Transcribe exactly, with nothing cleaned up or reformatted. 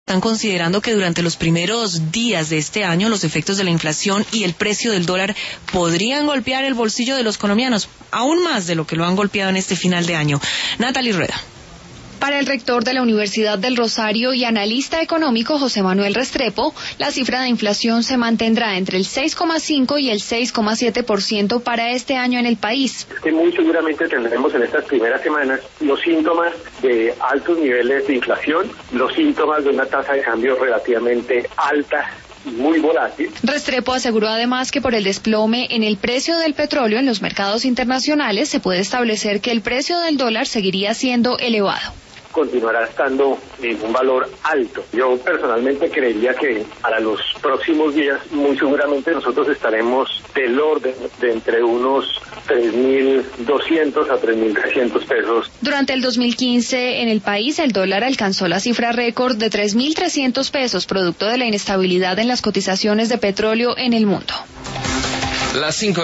están considerando que durante los primeros días de este año los efectos de la inflación y el precio del dólar podrían golpear el bolsillo de los colombianos, aún más de lo que lo han golpeado en este final de año. Natalie Rueda. Para el rector de la Universidad del Rosario y analista económico José Manuel Restrepo, la cifra de inflación se mantendrá entre el seis coma cinco y el seis coma siete por ciento para este año en el país. Es que muy seguramente tendremos en estas primeras semanas los síntomas de altos niveles de inflación, los síntomas de una tasa de cambio relativamente alta, muy volátil. Restrepo aseguró además que por el desplome en el precio del petróleo en los mercados internacionales se puede establecer que el precio del dólar seguiría siendo elevado. Continuará estando en un valor alto. Yo personalmente creería que para los próximos días muy seguramente nosotros estaremos del orden de entre unos tres mil doscientos a tres mil trescientos pesos. Durante el dos mil quince en el país el dólar alcanzó la cifra récord de tres mil trescientos pesos, producto de la inestabilidad en las cotizaciones de petróleo en el mundo. Las cinco